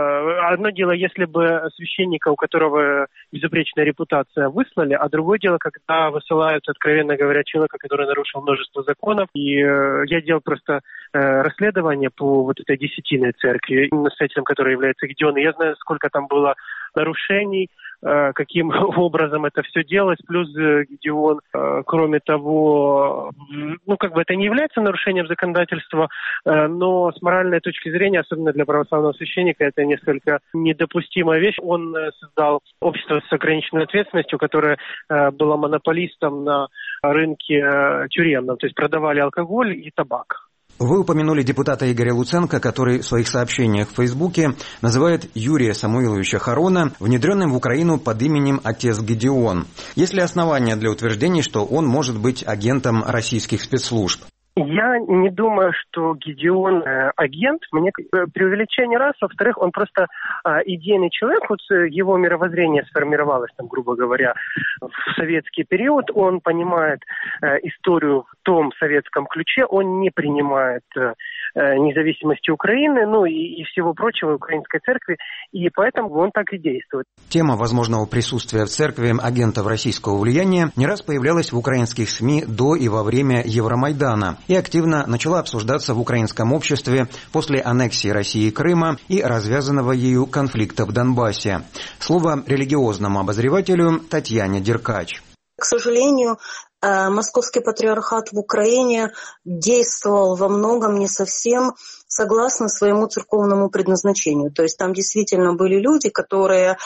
одно дело, если бы священника, у которого безупречная репутация, выслали, а другое дело, когда высылают, откровенно говоря, человека, который нарушил множество законов. И э, я делал просто э, расследование по вот этой десятинной церкви, настоятелем которой является Гедеон, и я знаю, сколько там было нарушений, э, каким образом это все делать, плюс э, Гедеон, э, кроме того, ну как бы это не является нарушением законодательства, э, но с моральной точки зрения, особенно для православного священника, это несколько недопустимая вещь. Он э, создал общество с ограниченной ответственностью, которое э, было монополистом на рынке э, тюремном, то есть продавали алкоголь и табак. Вы упомянули депутата Игоря Луценко, который в своих сообщениях в Фейсбуке называет Юрия Самуиловича Харона внедренным в Украину под именем отец Гедеон. Есть ли основания для утверждений, что он может быть агентом российских спецслужб? Я не думаю, что Гедеон э, агент. Мне э, преувеличение раз. Во-вторых, он просто э, идейный человек. Вот э, его мировоззрение сформировалось, там, грубо говоря, в советский период. Он понимает э, историю в том советском ключе. Он не принимает э, независимости Украины, ну и, и всего прочего украинской церкви. И поэтому он так и действует. Тема возможного присутствия в церкви агентов российского влияния не раз появлялась в украинских СМИ до и во время Евромайдана и активно начала обсуждаться в украинском обществе после аннексии России Крыма и развязанного ею конфликта в Донбассе. Слово религиозному обозревателю Татьяне Деркач. К сожалению, Московский патриархат в Украине действовал во многом не совсем согласно своему церковному предназначению. То есть там действительно были люди, которые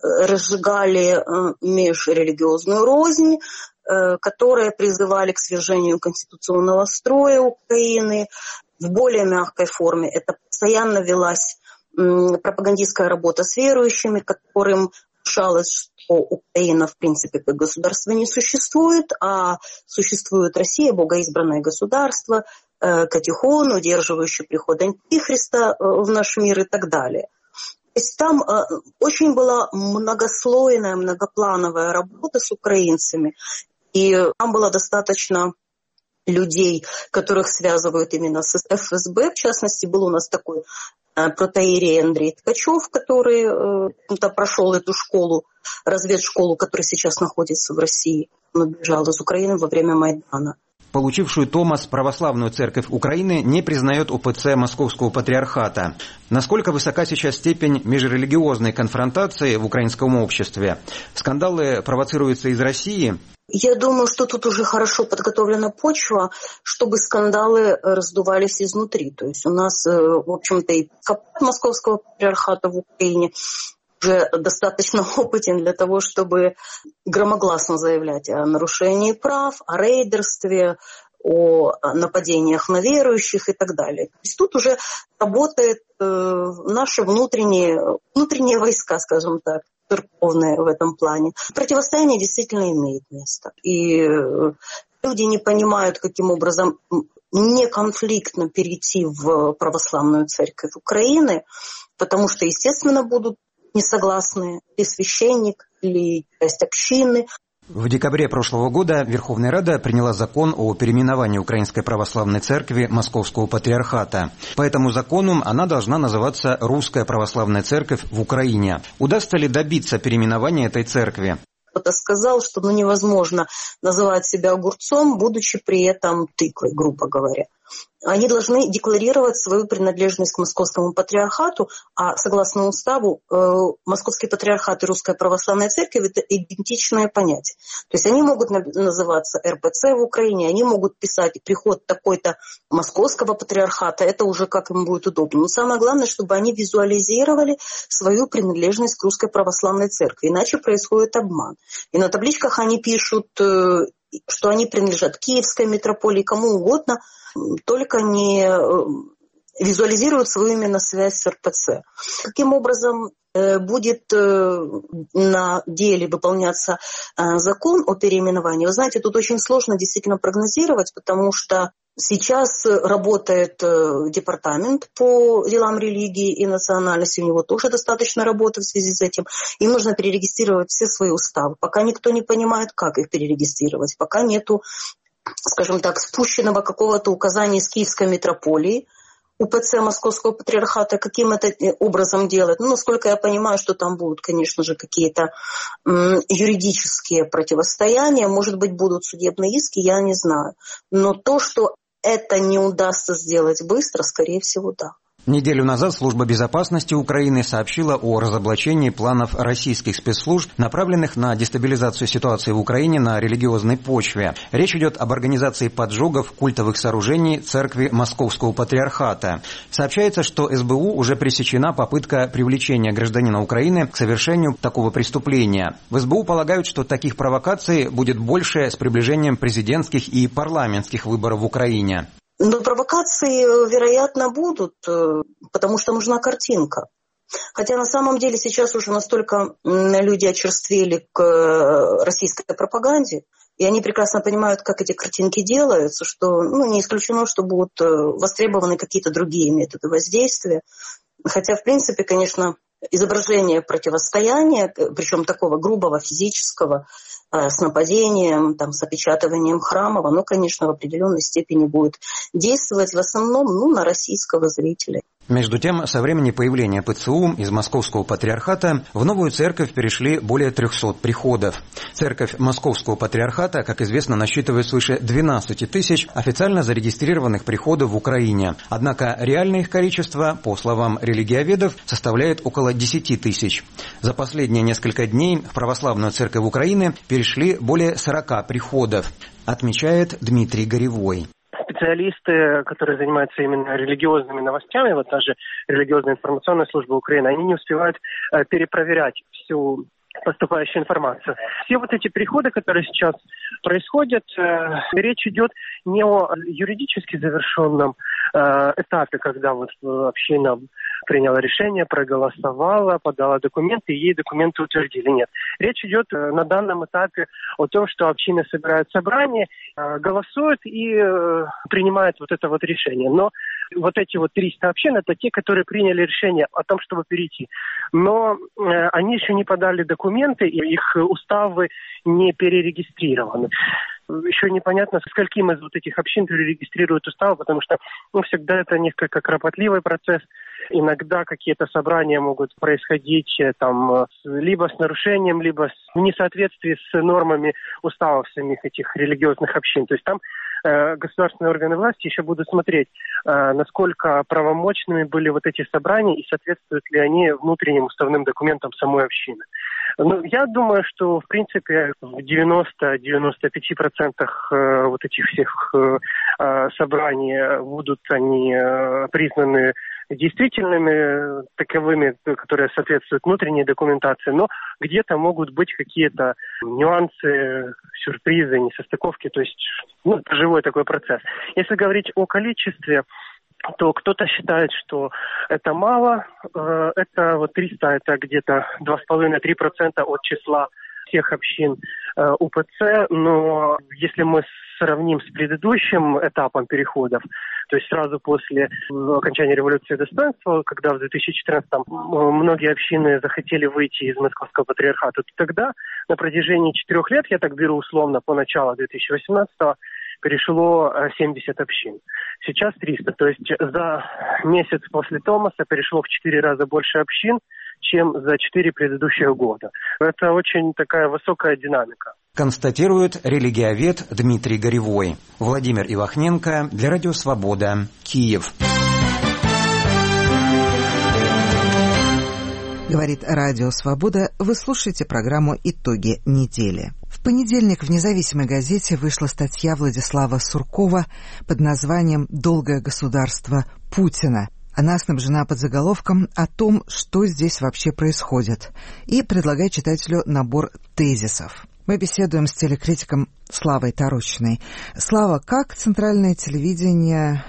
разжигали межрелигиозную рознь, которые призывали к свержению конституционного строя Украины. В более мягкой форме это постоянно велась пропагандистская работа с верующими, которым внушалось, что Украина в принципе как государство не существует, а существует Россия, богоизбранное государство, катехон, удерживающий приход Антихриста в наш мир и так далее. То есть там очень была многослойная, многоплановая работа с украинцами. И там было достаточно людей, которых связывают именно с эф эс бэ. В частности, был у нас такой э, протоиерей Андрей Ткачев, который э, прошел эту школу, разведшколу, которая сейчас находится в России. Он убежал из Украины во время Майдана. Получившую Томас православную церковь Украины не признает УПЦ Московского патриархата. Насколько высока сейчас степень межрелигиозной конфронтации в украинском обществе? Скандалы провоцируются из России? Я думаю, что тут уже хорошо подготовлена почва, чтобы скандалы раздувались изнутри. То есть у нас, в общем-то, и Московского патриархата в Украине уже достаточно опытен для того, чтобы громогласно заявлять о нарушении прав, о рейдерстве, о нападениях на верующих и так далее. То есть тут уже работают э, наши внутренние, внутренние войска, скажем так, церковные в этом плане. Противостояние действительно имеет место. И э, люди не понимают, каким образом неконфликтно перейти в православную церковь Украины, потому что, естественно, будут несогласные или священник, или часть общины. В декабре прошлого года Верховная Рада приняла закон о переименовании Украинской Православной Церкви Московского Патриархата. По этому закону она должна называться Русская Православная Церковь в Украине. Удастся ли добиться переименования этой церкви? Кто-то сказал, что ну, невозможно называть себя огурцом, будучи при этом тыквой, грубо говоря. Они должны декларировать свою принадлежность к Московскому патриархату, а согласно уставу Московский патриархат и Русская Православная Церковь – это идентичное понятие. То есть они могут называться эр пэ цэ в Украине, они могут писать приход такой-то Московского патриархата, это уже как им будет удобно. Но самое главное, чтобы они визуализировали свою принадлежность к Русской Православной Церкви, иначе происходит обман. И на табличках они пишут, что они принадлежат Киевской митрополии, кому угодно, только не визуализируют свою именно связь с эр пэ цэ. Каким образом будет на деле выполняться закон о переименовании? Вы знаете, тут очень сложно действительно прогнозировать, потому что сейчас работает департамент по делам религии и национальности, у него тоже достаточно работы в связи с этим. Им нужно перерегистрировать все свои уставы. Пока никто не понимает, как их перерегистрировать, пока нету, скажем так, спущенного какого-то указания из Киевской митрополии, УПЦ Московского патриархата, каким это образом делать. Ну, насколько я понимаю, что там будут, конечно же, какие-то м, юридические противостояния, может быть, будут судебные иски, я не знаю. Но то, что это не удастся сделать быстро, скорее всего, да. Неделю назад Служба безопасности Украины сообщила о разоблачении планов российских спецслужб, направленных на дестабилизацию ситуации в Украине на религиозной почве. Речь идет об организации поджогов культовых сооружений церкви Московского патриархата. Сообщается, что эс бэ у уже пресечена попытка привлечения гражданина Украины к совершению такого преступления. В эс бэ у полагают, что таких провокаций будет больше с приближением президентских и парламентских выборов в Украине. Но провокации, вероятно, будут, потому что нужна картинка. Хотя на самом деле сейчас уже настолько люди очерствели к российской пропаганде, и они прекрасно понимают, как эти картинки делаются, что ну, не исключено, что будут востребованы какие-то другие методы воздействия. Хотя, в принципе, конечно, изображение противостояния, причем такого грубого, физического, с нападением, там, с опечатыванием храмов, оно, конечно, в определенной степени будет действовать в основном ну, на российского зрителя. Между тем, со времени появления пэ цэ у из Московского патриархата в новую церковь перешли более трехсот приходов. Церковь Московского патриархата, как известно, насчитывает свыше двенадцати тысяч официально зарегистрированных приходов в Украине. Однако реальное их количество, по словам религиоведов, составляет около десяти тысяч. За последние несколько дней в православную церковь Украины перешли более сорока приходов, отмечает Дмитрий Горевой. Специалисты, которые занимаются именно религиозными новостями, вот та же религиозная информационная служба Украины, они не успевают э, перепроверять всю поступающую информацию. Все вот эти переходы, которые сейчас происходят, э, речь идет не о юридически завершенном э, этапе, когда вот община приняла решение, проголосовала, подала документы, и ей документы утвердили. Нет. Речь идет э, на данном этапе о том, что община собирает собрание, э, голосует и э, принимает вот это вот решение. Но вот эти вот триста общин, это те, которые приняли решение о том, чтобы перейти. Но э, они еще не подали документы, и их уставы не перерегистрированы. Еще непонятно, скольким из вот этих общин перерегистрируют уставы, потому что ну, всегда это несколько кропотливый процесс. Иногда какие-то собрания могут происходить там, либо с нарушением, либо в несоответствии с нормами уставов самих этих религиозных общин. То есть там э, государственные органы власти еще будут смотреть, э, насколько правомочными были вот эти собрания и соответствуют ли они внутренним уставным документам самой общины. Ну, я думаю, что, в принципе, в девяноста-девяноста пяти процентах э, вот этих всех э, собраний будут они э, признаны действительными, таковыми, которые соответствуют внутренней документации, но где-то могут быть какие-то нюансы, сюрпризы, несостыковки, то есть ну, живой такой процесс. Если говорить о количестве, то кто-то считает, что это мало, это вот триста, это где-то два с половиной - три процента от числа всех общин у пэ цэ, но если мы сравним с предыдущим этапом переходов, то есть сразу после окончания революции достоинства, когда в две тысячи четырнадцатом многие общины захотели выйти из Московского патриархата, то тогда на протяжении четырех лет, я так беру условно, по началу две тысячи восемнадцатого, перешло семьдесят общин. Сейчас триста. То есть за месяц после Томаса перешло в четыре раза больше общин, чем за четыре предыдущих года. Это очень такая высокая динамика. Констатирует религиовед Дмитрий Горевой. Владимир Ивахненко для Радио Свобода, Киев. Говорит Радио Свобода. Вы слушаете программу «Итоги недели». В понедельник в «Независимой газете» вышла статья Владислава Суркова под названием «Долгое государство Путина». Она снабжена подзаголовком о том, что здесь вообще происходит, и предлагает читателю набор тезисов. Мы беседуем с телекритиком Славой Тарущиной. Слава, как центральное телевидение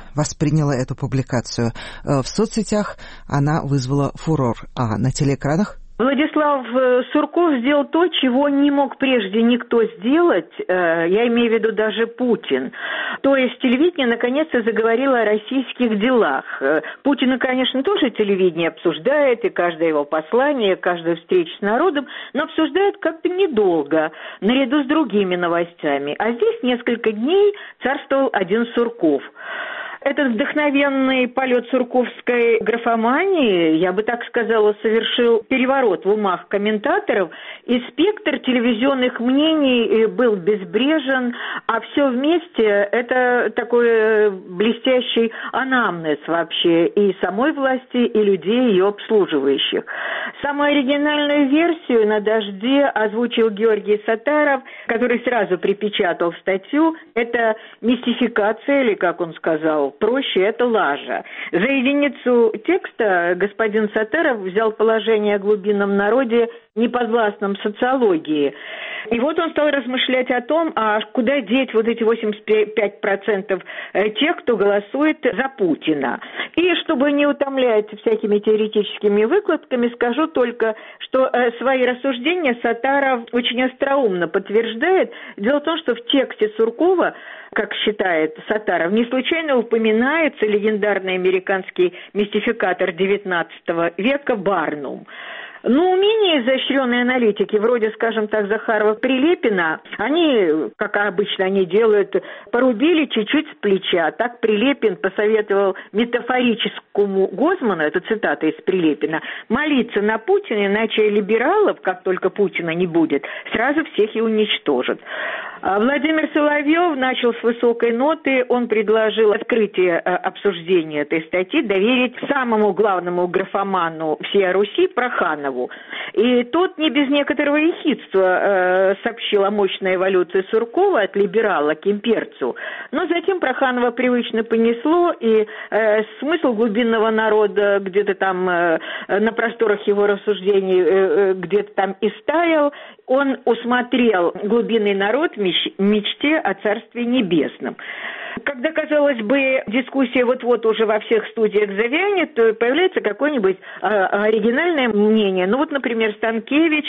восприняла эту публикацию? В соцсетях она вызвала фурор, а на телеэкранах? Владислав Сурков сделал то, чего не мог прежде никто сделать, я имею в виду даже Путин. То есть телевидение наконец-то заговорило о российских делах. Путин, конечно, тоже телевидение обсуждает, и каждое его послание, каждая встреча с народом, но обсуждает как-то недолго, наряду с другими новостями. А здесь несколько дней царствовал один Сурков. Этот вдохновенный полет сурковской графомании, я бы так сказала, совершил переворот в умах комментаторов, и спектр телевизионных мнений был безбрежен, а все вместе это такой блестящий анамнез вообще и самой власти, и людей, ее обслуживающих. Самую оригинальную версию на «Дожде» озвучил Георгий Саттаров, который сразу припечатал в статью, это мистификация, или, как он сказал, проще, это лажа. За единицу текста господин Саттаров взял положение о глубинном народе, неподвластном социологии. И вот он стал размышлять о том, а куда деть вот эти восемьдесят пять процентов тех, кто голосует за Путина. И чтобы не утомлять всякими теоретическими выкладками, скажу только, что свои рассуждения Саттаров очень остроумно подтверждает. Дело в том, что в тексте Суркова, как считает Саттаров, не случайно упоминается легендарный американский мистификатор девятнадцатого века Барнум. Но умения изощренные аналитики, вроде, скажем так, Захарова, Прилепина, они, как обычно они делают, порубили чуть-чуть с плеча. Так Прилепин посоветовал метафорическому Гозману, это цитата из Прилепина, молиться на Путина, иначе либералов, как только Путина не будет, сразу всех и уничтожат. А Владимир Соловьев начал с высокой ноты, он предложил открытие обсуждения этой статьи доверить самому главному графоману всей Руси Проханову. И тот не без некоторого ехидства э, сообщил о мощной эволюции Суркова от либерала к имперцу. Но затем Проханова привычно понесло, и э, смысл глубинного народа где-то там э, на просторах его рассуждений э, где-то там истаял. Он усмотрел глубинный народ в мечте о Царстве Небесном. Когда, казалось бы, дискуссия вот-вот уже во всех студиях завянет, то появляется какое-нибудь э, оригинальное мнение. Ну вот, например, Станкевич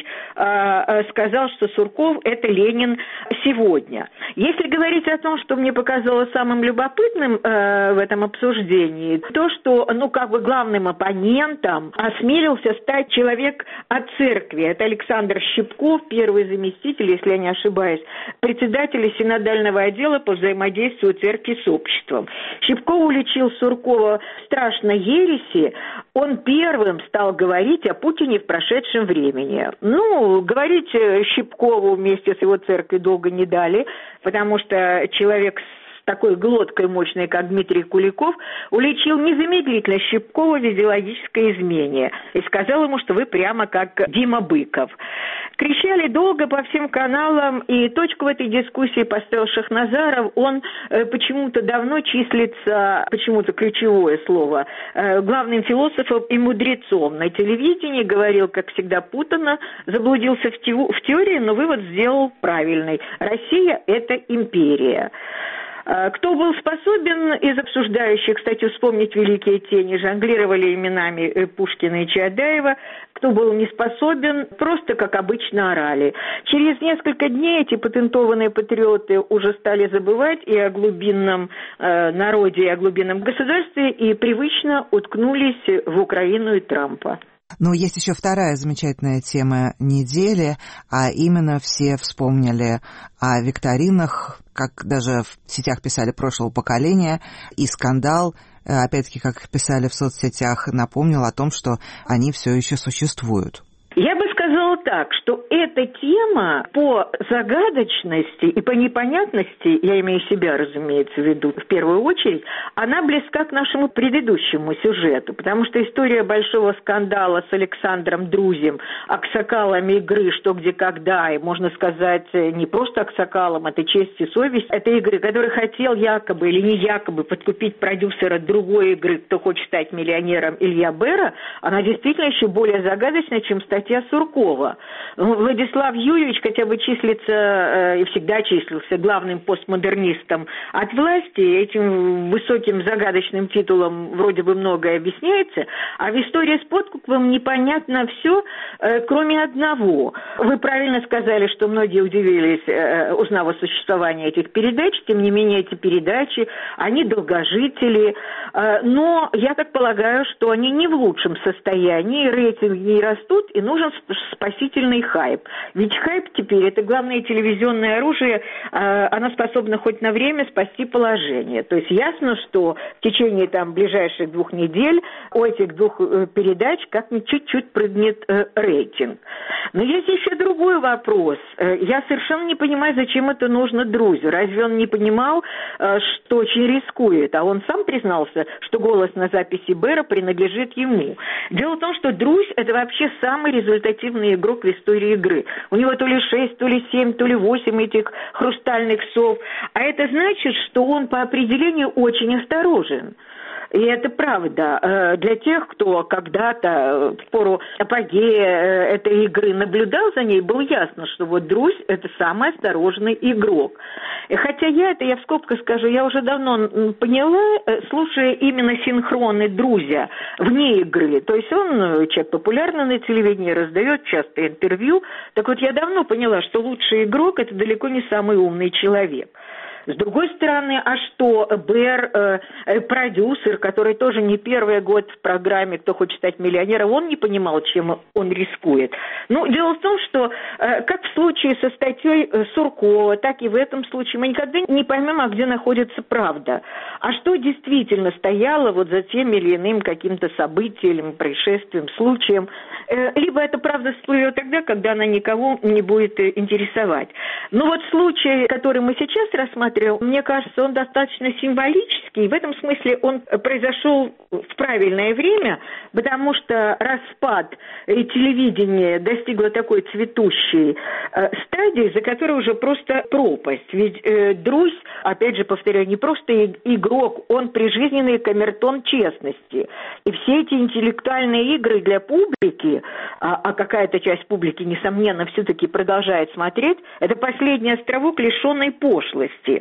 э, сказал, что Сурков – это Ленин сегодня. Если говорить о том, что мне показалось самым любопытным э, в этом обсуждении, то, что, ну, как бы главным оппонентом осмелился стать человек от церкви. Это Александр Щипков, первый заместитель, если я не ошибаюсь, председателя синодального отдела по взаимодействию церкви с обществом. Щипков уличил Суркова в страшной ереси. Он первым стал говорить о Путине в прошедшем времени. Ну, говорить Щипкову вместе с его церковью долго не дали, потому что человек с такой глоткой мощной, как Дмитрий Куликов, уличил незамедлительно Щипкова в идеологическое изменение и сказал ему, что вы прямо как Дима Быков. Кричали долго по всем каналам, и точку в этой дискуссии поставил Шахназаров. Он э, почему-то давно числится, почему-то ключевое слово, э, главным философом и мудрецом на телевидении. Говорил, как всегда, путано, заблудился в, те, в теории, но вывод сделал правильный. Россия – это империя. Кто был способен из обсуждающих, кстати, вспомнить великие тени, жонглировали именами Пушкина и Чаадаева. Кто был не способен, просто, как обычно, орали. Через несколько дней эти патентованные патриоты уже стали забывать и о глубинном э, народе, и о глубинном государстве, и привычно уткнулись в Украину и Трампа. Но есть еще вторая замечательная тема недели, а именно все вспомнили о викторинах, как даже в сетях писали прошлого поколения, и скандал, опять-таки, как писали в соцсетях, напомнил о том, что они все еще существуют. Я бы сказала так, что эта тема по загадочности и по непонятности, я имею себя, разумеется, в виду в первую очередь, она близка к нашему предыдущему сюжету, потому что история большого скандала с Александром Друзем, аксакалами игры «Что, где, когда», и, можно сказать, не просто аксакалом, это честь и совесть, это игры, который хотел якобы или не якобы подкупить продюсера другой игры «Кто хочет стать миллионером» Илья Бера, она действительно еще более загадочная, чем статья статья Суркова. Владислав Юрьевич хотя бы числится и всегда числился главным постмодернистом от власти. Этим высоким загадочным титулом вроде бы многое объясняется, а в истории с подкупом непонятно все, кроме одного. Вы правильно сказали, что многие удивились, узнав о существовании этих передач. Тем не менее, эти передачи, они долгожители. Но я так полагаю, что они не в лучшем состоянии, рейтинги не растут, и нужен спасительный хайп. Ведь хайп теперь – это главное телевизионное оружие, оно способно хоть на время спасти положение. То есть ясно, что в течение там ближайших двух недель у этих двух передач как-нибудь чуть-чуть прыгнет рейтинг. Но есть еще другой вопрос. Я совершенно не понимаю, зачем это нужно Друзю. Разве он не понимал, что очень рискует? А он сам признался, что голос на записи Бера принадлежит ему. Дело в том, что Друзь – это вообще самый результативный игрок в истории игры. У него то ли шесть, то ли семь, то ли восемь этих хрустальных сов. А это значит, что он по определению очень осторожен. И это правда. Для тех, кто когда-то в пору апогея этой игры наблюдал за ней, было ясно, что вот Друзь – это самый осторожный игрок. И хотя я это, я в скобках скажу, я уже давно поняла, слушая именно синхроны Друзя вне игры. То есть он человек популярный на телевидении, раздает часто интервью. Так вот, я давно поняла, что лучший игрок – это далеко не самый умный человек. С другой стороны, а что Бэр, э, продюсер, который тоже не первый год в программе «Кто хочет стать миллионером», он не понимал, чем он рискует. Ну, дело в том, что э, как в случае со статьей Суркова, так и в этом случае мы никогда не поймем, а где находится правда. А что действительно стояло вот за тем или иным каким-то событием, происшествием, случаем. Э, либо эта правда всплывет тогда, когда она никого не будет интересовать. Но вот случай, который мы сейчас рассматриваем, мне кажется, он достаточно символический. В этом смысле он произошел в правильное время, потому что распад телевидения достигло такой цветущей стадии, за которой уже просто пропасть. Ведь э, Друзь, опять же повторяю, не просто игрок, он прижизненный камертон честности. И все эти интеллектуальные игры для публики, а, а какая-то часть публики, несомненно, все-таки продолжает смотреть, это последний островок, лишенный пошлости.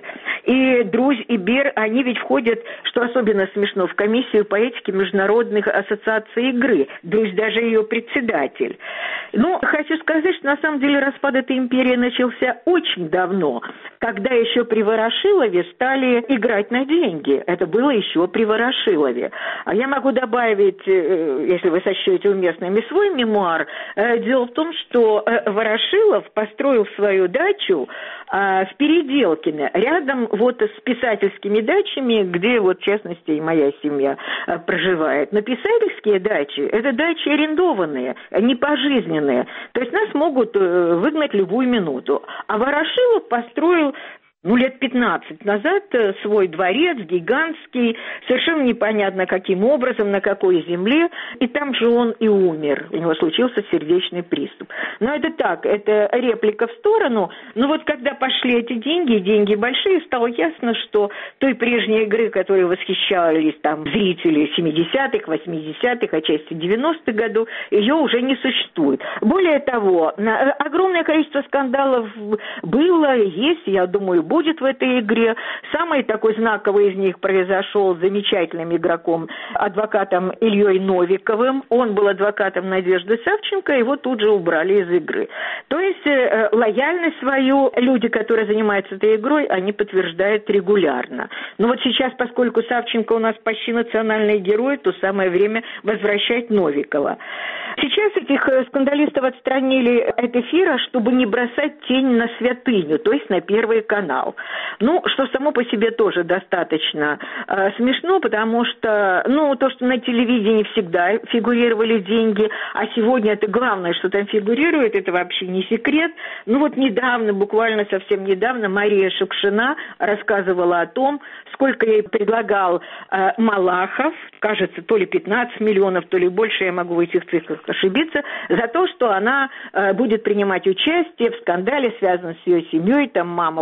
И Друзь, и Бер, они ведь входят, что особенно смешно, в комиссию по этике международных ассоциаций игры. Друзь даже ее председатель. Ну, хочу сказать, что на самом деле распад этой империи начался очень давно, когда еще при Ворошилове стали играть на деньги. Это было еще при Ворошилове. А я могу добавить, если вы сочтете уместными, свой мемуар. Дело в том, что Ворошилов построил свою дачу в Переделкино, рядом вот с писательскими дачами, где вот в частности и моя семья проживает. Но писательские дачи – это дачи арендованные, не пожизненные. То есть нас могут выгнать любую минуту. А Ворошилов построил ну, лет пятнадцать назад свой дворец гигантский, совершенно непонятно каким образом, на какой земле, и там же он и умер. У него случился сердечный приступ. Но это так, это реплика в сторону. Но вот когда пошли эти деньги, деньги большие, стало ясно, что той прежней игры, которой восхищались там зрители семидесятых, восьмидесятых, отчасти девяностых годов, ее уже не существует. Более того, огромное количество скандалов было, есть, я думаю, будет в этой игре. Самый такой знаковый из них произошел с замечательным игроком, адвокатом Ильей Новиковым. Он был адвокатом Надежды Савченко, его тут же убрали из игры. То есть э, лояльность свою люди, которые занимаются этой игрой, они подтверждают регулярно. Но вот сейчас, поскольку Савченко у нас почти национальный герой, то самое время возвращать Новикова. Сейчас этих скандалистов отстранили от эфира, чтобы не бросать тень на святыню, то есть на Первый канал. Ну, что само по себе тоже достаточно э, смешно, потому что, ну, то, что на телевидении всегда фигурировали деньги, а сегодня это главное, что там фигурирует, это вообще не секрет. Ну, вот недавно, буквально совсем недавно, Мария Шукшина рассказывала о том, сколько ей предлагал э, Малахов, кажется, то ли пятнадцать миллионов, то ли больше, я могу в этих цифрах ошибиться, за то, что она э, будет принимать участие в скандале, связанном с ее семьей, там мама вышла за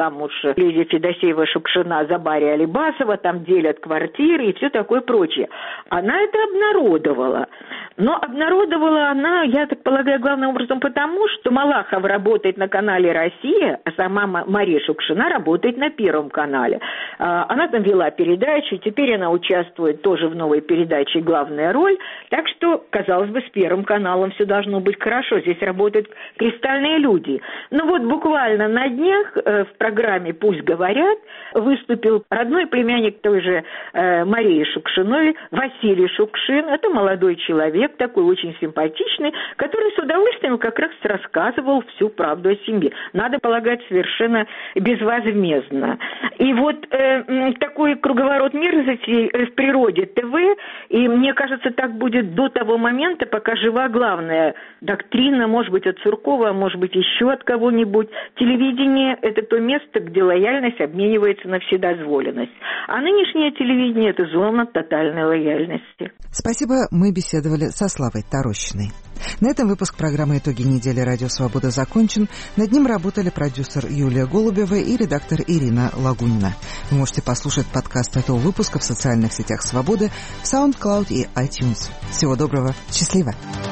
замуж леди Федосеева Шукшина за Барри Алибасова, там делят квартиры и все такое прочее. Она это обнародовала. Но обнародовала она, я так полагаю, главным образом потому, что Малахов работает на канале «Россия», а сама Мария Шукшина работает на Первом канале. Она там вела передачу, теперь она участвует тоже в новой передаче «Главная роль». Так что, казалось бы, с Первым каналом все должно быть хорошо. Здесь работают кристальные люди. Но вот буквально на днях в программе «Пусть говорят» выступил родной племянник той же Марии Шукшиной, Василий Шукшин. Это молодой человек, такой очень симпатичный, который с удовольствием как раз рассказывал всю правду о семье. Надо полагать, совершенно безвозмездно. И вот э, такой круговорот мерзостей в природе ТВ, и мне кажется, так будет до того момента, пока жива главная доктрина, может быть, от Суркова, а может быть, еще от кого-нибудь. Телевидение – это то место, где лояльность обменивается на вседозволенность. А нынешнее телевидение – это зона тотальной лояльности. Спасибо, мы беседовали со Славой Тарощиной. На этом выпуск программы «Итоги недели. Радио Свобода» закончен. Над ним работали продюсер Юлия Голубева и редактор Ирина Лагунина. Вы можете послушать подкаст этого выпуска в социальных сетях Свободы, в SoundCloud и iTunes. Всего доброго. Счастливо.